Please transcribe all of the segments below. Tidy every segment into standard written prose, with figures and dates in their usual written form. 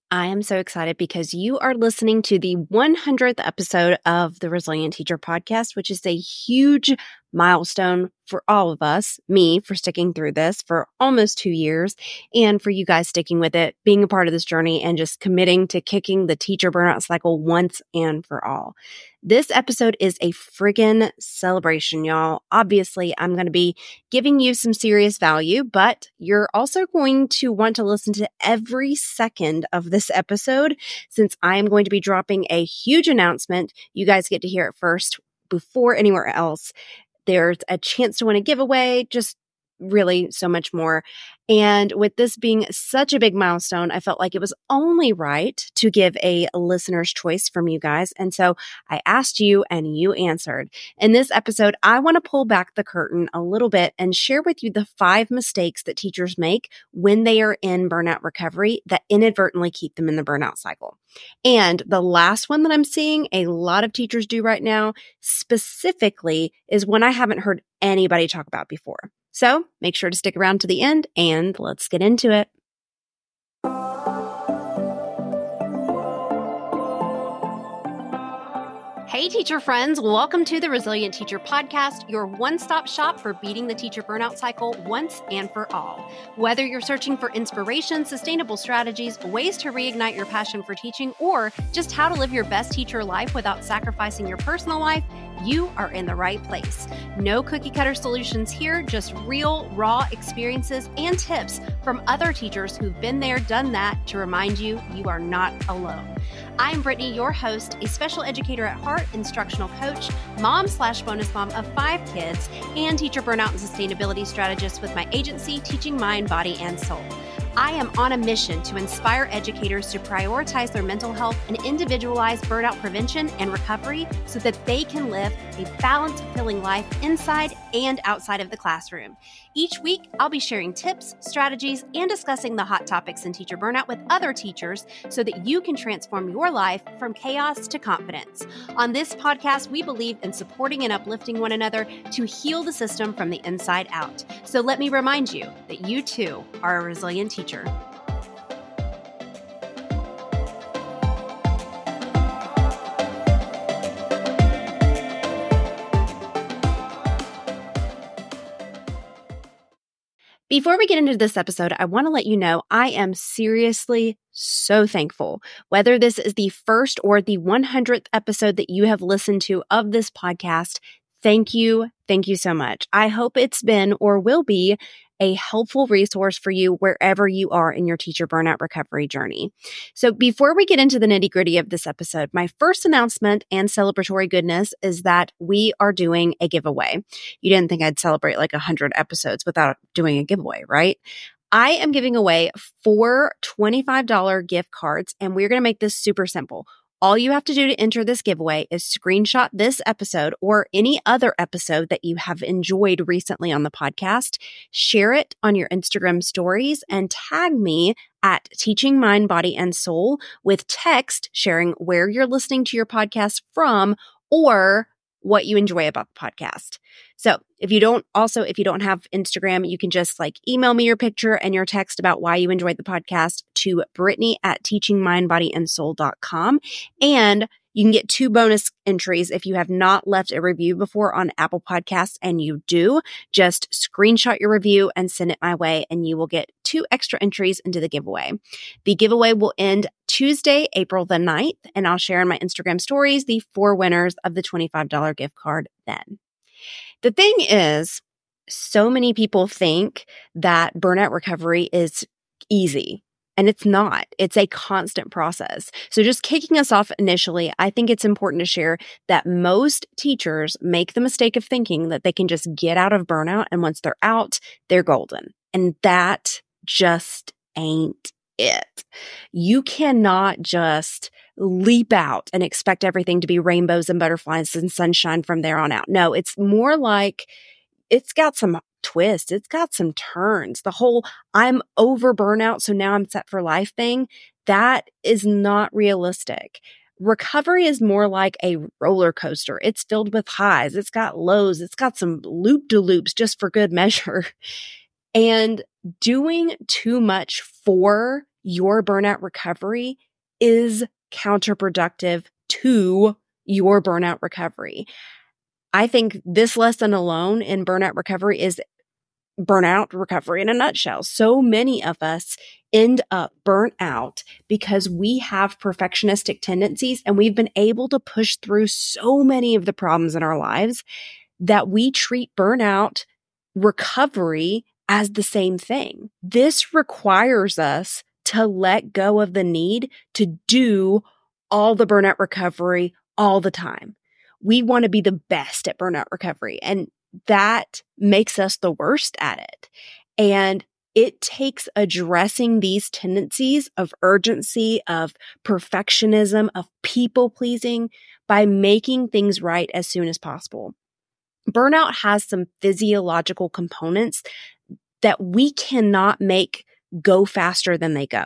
I am so excited because you are listening to the 100th episode of the Resilient Teacher Podcast, which is a huge milestone for all of us, me for sticking through this for almost 2 years, and for you guys sticking with it, being a part of this journey, and just committing to kicking the teacher burnout cycle once and for all. This episode is a friggin' celebration, y'all. Obviously, I'm going to be giving you some serious value, but you're also going to want to listen to every second of this episode since I am going to be dropping a huge announcement. You guys get to hear it first before anywhere else. There's a chance to win a giveaway, just really so much more. And with this being such a big milestone, I felt like it was only right to give a listener's choice from you guys. And so I asked you and you answered. In this episode, I want to pull back the curtain a little bit and share with you the 5 mistakes that teachers make when they are in burnout recovery that inadvertently keep them in the burnout cycle. And the last one that I'm seeing a lot of teachers do right now specifically is one I haven't heard anybody talk about before. So make sure to stick around to the end and let's get into it. Hey, teacher friends, welcome to the Resilient Teacher Podcast, your one-stop shop for beating the teacher burnout cycle once and for all. Whether you're searching for inspiration, sustainable strategies, ways to reignite your passion for teaching, or just how to live your best teacher life without sacrificing your personal life, you are in the right place. No cookie cutter solutions here, just real, raw experiences and tips from other teachers who've been there, done that to remind you you are not alone. I'm Brittany, your host, a special educator at heart, instructional coach, mom/bonus mom of 5 kids, and teacher burnout and sustainability strategist with my agency, Teaching Mind, Body, and Soul. I am on a mission to inspire educators to prioritize their mental health and individualize burnout prevention and recovery so that they can live a balanced, fulfilling life inside and outside of the classroom. Each week, I'll be sharing tips, strategies, and discussing the hot topics in teacher burnout with other teachers so that you can transform your life from chaos to confidence. On this podcast, we believe in supporting and uplifting one another to heal the system from the inside out. So let me remind you that you too are a resilient teacher. Before we get into this episode, I want to let you know I am seriously so thankful. Whether this is the first or the 100th episode that you have listened to of this podcast, thank you. Thank you so much. I hope it's been or will be a helpful resource for you wherever you are in your teacher burnout recovery journey. So before we get into the nitty-gritty of this episode, my first announcement and celebratory goodness is that we are doing a giveaway. You didn't think I'd celebrate like 100 episodes without doing a giveaway, right? I am giving away 4 $25 gift cards, and we're going to make this super simple. All you have to do to enter this giveaway is screenshot this episode or any other episode that you have enjoyed recently on the podcast, share it on your Instagram stories, and tag me at Teaching Mind, Body, and Soul with text sharing where you're listening to your podcast from or what you enjoy about the podcast. So if you don't have Instagram, you can just email me your picture and your text about why you enjoyed the podcast to Brittany at teachingmindbodyandsoul.com. And you can get 2 bonus entries if you have not left a review before on Apple Podcasts, and you do. Just screenshot your review and send it my way, and you will get 2 extra entries into the giveaway. The giveaway will end Tuesday, April the 9th, and I'll share in my Instagram stories the 4 winners of the $25 gift card then. The thing is, so many people think that burnout recovery is easy. And it's not. It's a constant process. So just kicking us off initially, I think it's important to share that most teachers make the mistake of thinking that they can just get out of burnout, and once they're out, they're golden. And that just ain't it. You cannot just leap out and expect everything to be rainbows and butterflies and sunshine from there on out. No, it's more like it's got some twists. It's got some turns. The whole I'm over burnout, so now I'm set for life thing, that is not realistic. Recovery is more like a roller coaster. It's filled with highs. It's got lows. It's got some loop-de-loops just for good measure. And doing too much for your burnout recovery is counterproductive to your burnout recovery. I think this lesson alone in burnout recovery is burnout recovery in a nutshell. So many of us end up burnt out because we have perfectionistic tendencies and we've been able to push through so many of the problems in our lives that we treat burnout recovery as the same thing. This requires us to let go of the need to do all the burnout recovery all the time. We want to be the best at burnout recovery, and that makes us the worst at it. And it takes addressing these tendencies of urgency, of perfectionism, of people pleasing by making things right as soon as possible. Burnout has some physiological components that we cannot make go faster than they go.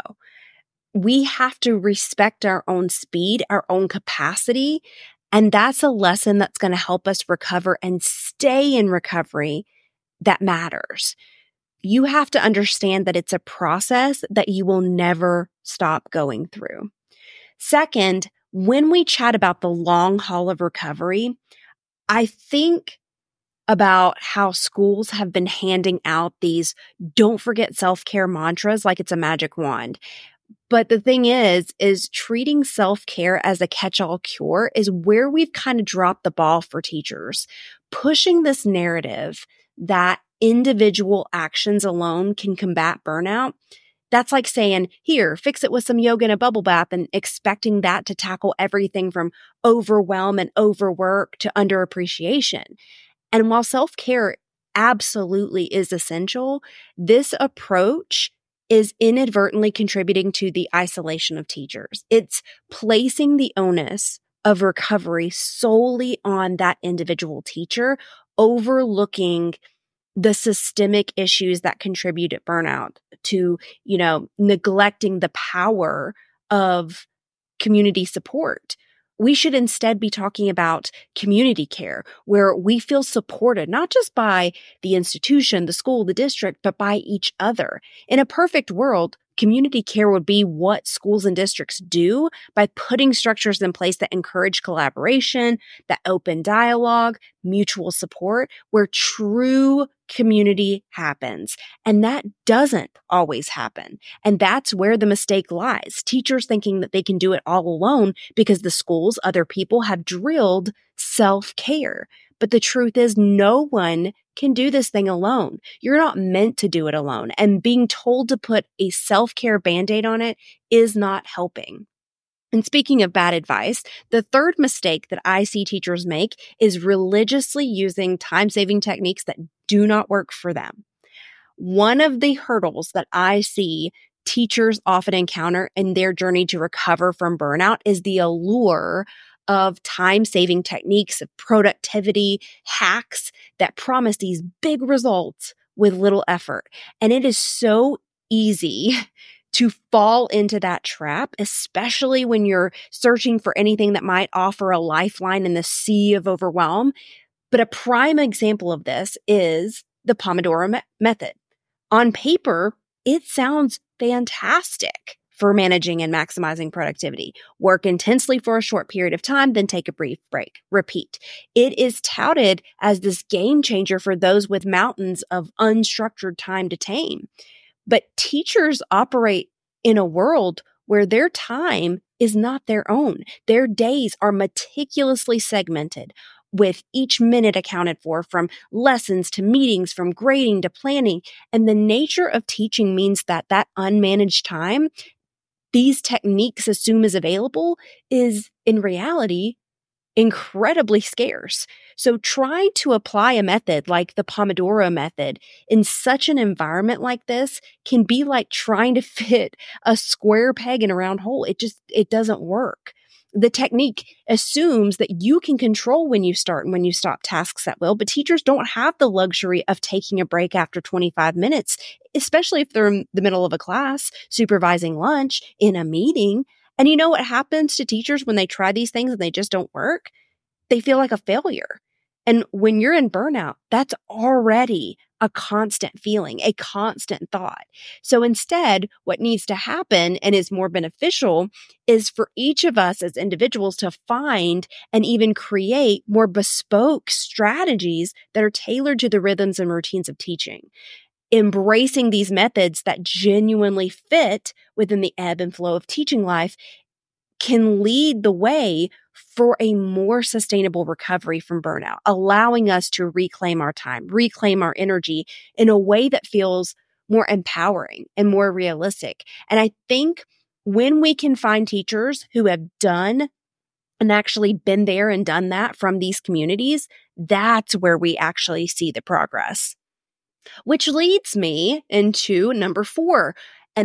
We have to respect our own speed, our own capacity. And that's a lesson that's going to help us recover and stay in recovery that matters. You have to understand that it's a process that you will never stop going through. Second, when we chat about the long haul of recovery, I think about how schools have been handing out these don't forget self-care mantras like it's a magic wand. But the thing is treating self-care as a catch-all cure is where we've kind of dropped the ball for teachers. Pushing this narrative that individual actions alone can combat burnout, that's like saying, here, fix it with some yoga and a bubble bath and expecting that to tackle everything from overwhelm and overwork to underappreciation. And while self-care absolutely is essential, this approach is inadvertently contributing to the isolation of teachers. It's placing the onus of recovery solely on that individual teacher, overlooking the systemic issues that contribute to burnout, to, neglecting the power of community support. We should instead be talking about community care, where we feel supported, not just by the institution, the school, the district, but by each other. In a perfect world, community care would be what schools and districts do by putting structures in place that encourage collaboration, that open dialogue, mutual support, where true community happens. And that doesn't always happen. And that's where the mistake lies. Teachers thinking that they can do it all alone because the schools, other people have drilled self-care. But the truth is no one can do this thing alone. You're not meant to do it alone. And being told to put a self-care Band-Aid on it is not helping. And speaking of bad advice, the third mistake that I see teachers make is religiously using time-saving techniques that do not work for them. One of the hurdles that I see teachers often encounter in their journey to recover from burnout is the allure of time-saving techniques, of productivity hacks that promise these big results with little effort. And it is so easy to fall into that trap, especially when you're searching for anything that might offer a lifeline in the sea of overwhelm. But a prime example of this is the Pomodoro method. On paper, it sounds fantastic for managing and maximizing productivity. Work intensely for a short period of time, then take a brief break. Repeat. It is touted as this game changer for those with mountains of unstructured time to tame. But teachers operate in a world where their time is not their own. Their days are meticulously segmented, with each minute accounted for, from lessons to meetings, from grading to planning. And the nature of teaching means that unmanaged time these techniques assume is available is in reality incredibly scarce. So trying to apply a method like the Pomodoro method in such an environment like this can be like trying to fit a square peg in a round hole. It doesn't work. The technique assumes that you can control when you start and when you stop tasks at will, but teachers don't have the luxury of taking a break after 25 minutes, especially if they're in the middle of a class, supervising lunch, in a meeting. And you know what happens to teachers when they try these things and they just don't work? They feel like a failure. And when you're in burnout, that's already a constant feeling, a constant thought. So instead, what needs to happen and is more beneficial is for each of us as individuals to find and even create more bespoke strategies that are tailored to the rhythms and routines of teaching. Embracing these methods that genuinely fit within the ebb and flow of teaching life can lead the way for a more sustainable recovery from burnout, allowing us to reclaim our time, reclaim our energy in a way that feels more empowering and more realistic. And I think when we can find teachers who have done and actually been there and done that from these communities, that's where we actually see the progress. Which leads me into number 4.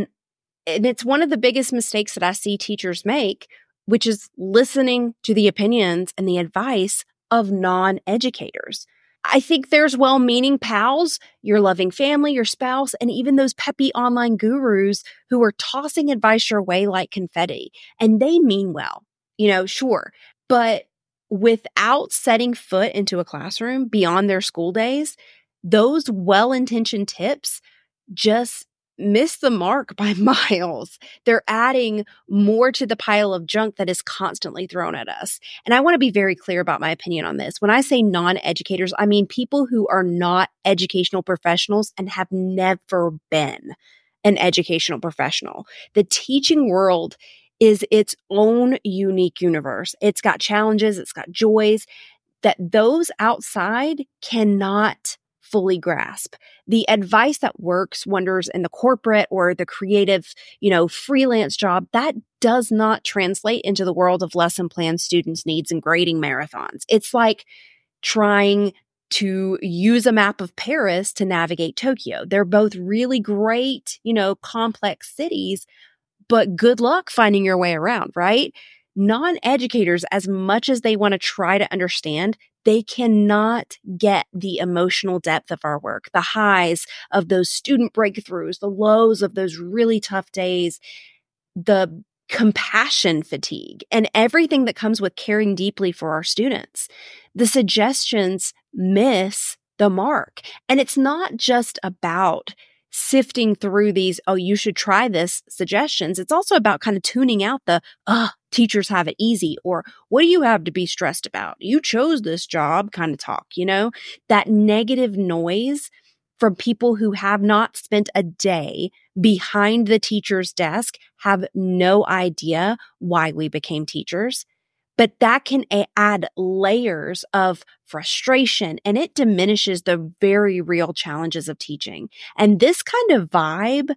And it's one of the biggest mistakes that I see teachers make, which is listening to the opinions and the advice of non-educators. I think there's well-meaning pals, your loving family, your spouse, and even those peppy online gurus who are tossing advice your way like confetti. And they mean well, sure. But without setting foot into a classroom beyond their school days, those well-intentioned tips just miss the mark by miles. They're adding more to the pile of junk that is constantly thrown at us. And I want to be very clear about my opinion on this. When I say non-educators, I mean people who are not educational professionals and have never been an educational professional. The teaching world is its own unique universe. It's got challenges, it's got joys that those outside cannot fully grasp. The advice that works wonders in the corporate or the creative, freelance job, that does not translate into the world of lesson plans, students' needs, and grading marathons. It's like trying to use a map of Paris to navigate Tokyo. They're both really great, complex cities, but good luck finding your way around, right? Non-educators, as much as they want to try to understand, they cannot get the emotional depth of our work, the highs of those student breakthroughs, the lows of those really tough days, the compassion fatigue, and everything that comes with caring deeply for our students. The suggestions miss the mark. And it's not just about sifting through these, you should try this suggestions. It's also about kind of tuning out the, teachers have it easy, or what do you have to be stressed about? You chose this job kind of talk, that negative noise from people who have not spent a day behind the teacher's desk, have no idea why we became teachers. But that can add layers of frustration, and it diminishes the very real challenges of teaching. And this kind of vibe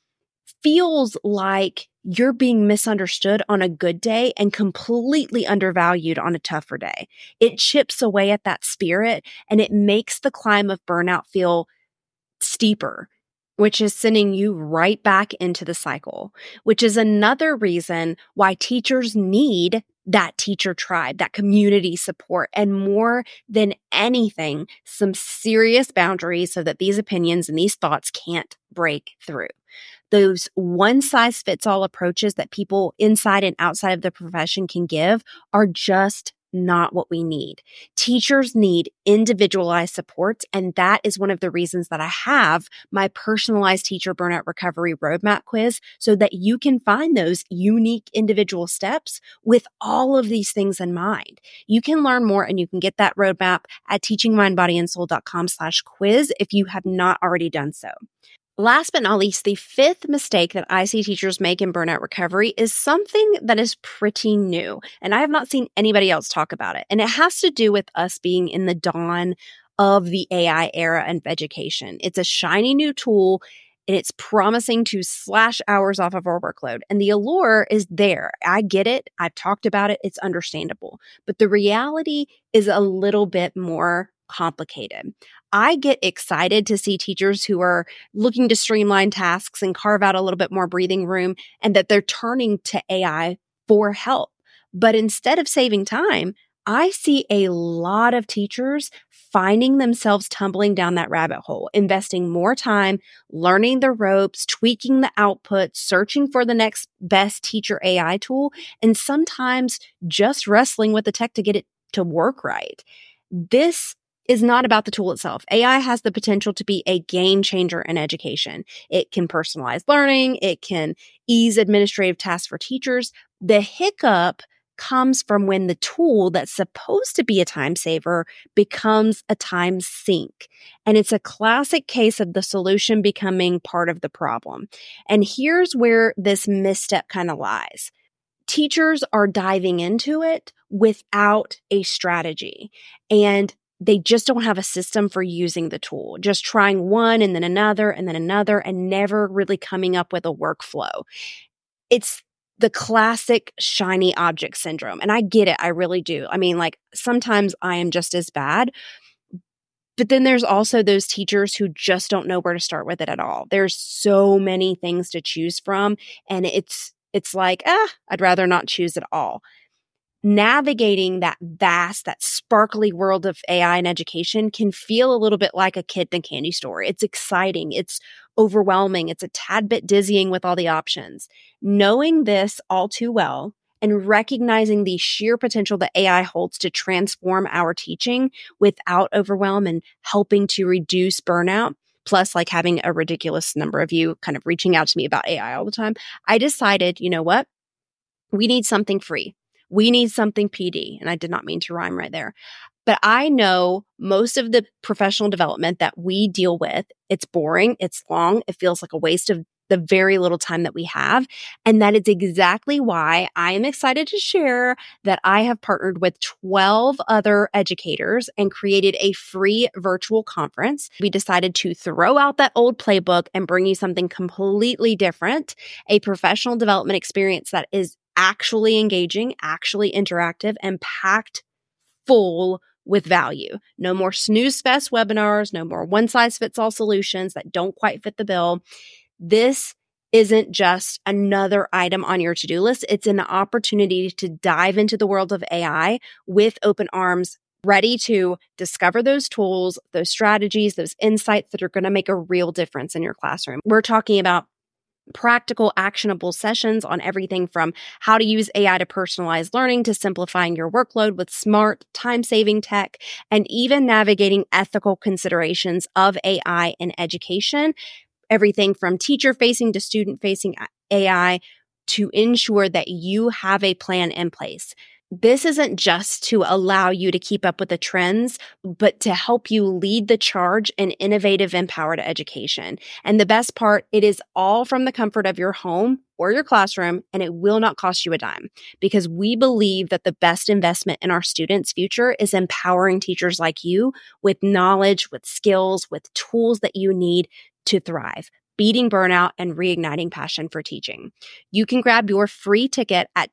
feels like you're being misunderstood on a good day and completely undervalued on a tougher day. It chips away at that spirit, and it makes the climb of burnout feel steeper, which is sending you right back into the cycle, which is another reason why teachers need that teacher tribe, that community support, and more than anything, some serious boundaries so that these opinions and these thoughts can't break through. Those one-size-fits-all approaches that people inside and outside of the profession can give are just not what we need. Teachers need individualized support, and that is one of the reasons that I have my personalized teacher burnout recovery roadmap quiz, so that you can find those unique individual steps with all of these things in mind. You can learn more and you can get that roadmap at teachingmindbodyandsoul.com/quiz if you have not already done so. Last but not least, the 5th mistake that I see teachers make in burnout recovery is something that is pretty new, and I have not seen anybody else talk about it. And it has to do with us being in the dawn of the AI era of education. It's a shiny new tool, and it's promising to slash hours off of our workload. And the allure is there. I get it. I've talked about it. It's understandable. But the reality is a little bit more complicated. I get excited to see teachers who are looking to streamline tasks and carve out a little bit more breathing room, and that they're turning to AI for help. But instead of saving time, I see a lot of teachers finding themselves tumbling down that rabbit hole, investing more time, learning the ropes, tweaking the output, searching for the next best teacher AI tool, and sometimes just wrestling with the tech to get it to work right. This is not about the tool itself. AI has the potential to be a game changer in education. It can personalize learning. It can ease administrative tasks for teachers. The hiccup comes from when the tool that's supposed to be a time saver becomes a time sink. And it's a classic case of the solution becoming part of the problem. And here's where this misstep kind of lies. Teachers are diving into it without a strategy, and they just don't have a system for using the tool, just trying one and then another and never really coming up with a workflow. It's the classic shiny object syndrome. And I get it. I really do. I mean, like sometimes I am just as bad. But then there's also those teachers who just don't know where to start with it at all. There's so many things to choose from. And it's like, I'd rather not choose at all. Navigating that vast, that sparkly world of AI in education can feel a little bit like a kid in a candy store. It's exciting. It's overwhelming. It's a tad bit dizzying with all the options. Knowing this all too well and recognizing the sheer potential that AI holds to transform our teaching without overwhelm and helping to reduce burnout, plus like having a ridiculous number of you kind of reaching out to me about AI all the time, I decided, you know what? We need something free. We need something PD. And I did not mean to rhyme right there. But I know most of the professional development that we deal with, it's boring, it's long, it feels like a waste of the very little time that we have. And that is exactly why I am excited to share that I have partnered with 12 other educators and created a free virtual conference. We decided to throw out that old playbook and bring you something completely different, a professional development experience that is actually engaging, actually interactive, and packed full with value. No more snooze fest webinars, no more one-size-fits-all solutions that don't quite fit the bill. This isn't just another item on your to-do list. It's an opportunity to dive into the world of AI with open arms, ready to discover those tools, those strategies, those insights that are going to make a real difference in your classroom. We're talking about practical, actionable sessions on everything from how to use AI to personalize learning to simplifying your workload with smart, time-saving tech, and even navigating ethical considerations of AI in education. Everything from teacher-facing to student-facing AI to ensure that you have a plan in place. This isn't just to allow you to keep up with the trends, but to help you lead the charge in innovative, empowered education. And the best part, it is all from the comfort of your home or your classroom, and it will not cost you a dime because we believe that the best investment in our students' future is empowering teachers like you with knowledge, with skills, with tools that you need to thrive, beating burnout and reigniting passion for teaching. You can grab your free ticket at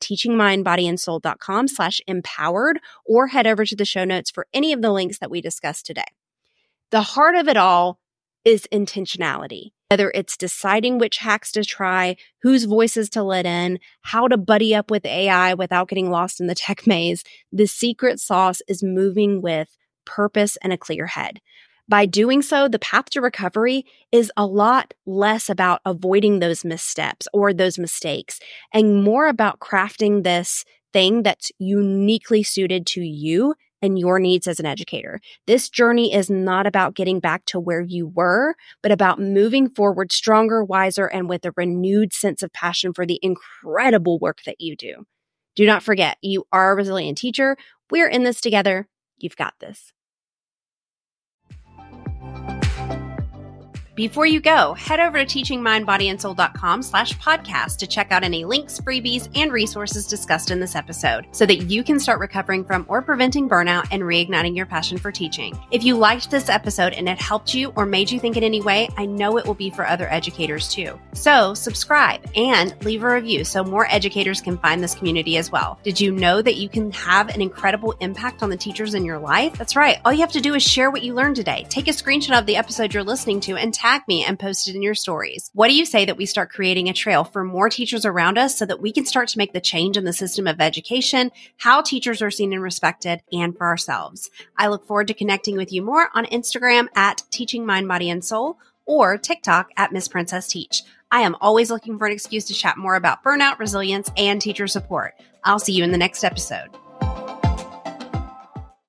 teachingmindbodyandsoul.com/empowered or head over to the show notes for any of the links that we discussed today. The heart of it all is intentionality. Whether it's deciding which hacks to try, whose voices to let in, how to buddy up with AI without getting lost in the tech maze, the secret sauce is moving with purpose and a clear head. By doing so, the path to recovery is a lot less about avoiding those missteps or those mistakes and more about crafting this thing that's uniquely suited to you and your needs as an educator. This journey is not about getting back to where you were, but about moving forward stronger, wiser, and with a renewed sense of passion for the incredible work that you do. Do not forget, you are a resilient teacher. We're in this together. You've got this. Before you go, head over to teachingmindbodyandsoul.com/podcast to check out any links, freebies, and resources discussed in this episode so that you can start recovering from or preventing burnout and reigniting your passion for teaching. If you liked this episode and it helped you or made you think in any way, I know it will be for other educators too. So subscribe and leave a review so more educators can find this community as well. Did you know that you can have an incredible impact on the teachers in your life? That's right. All you have to do is share what you learned today. Take a screenshot of the episode you're listening to and tag me and post it in your stories. What do you say that we start creating a trail for more teachers around us so that we can start to make the change in the system of education, how teachers are seen and respected, and for ourselves? I look forward to connecting with you more on Instagram at Teaching Mind, Body, and Soul or TikTok at Miss Princess Teach. I am always looking for an excuse to chat more about burnout, resilience, and teacher support. I'll see you in the next episode.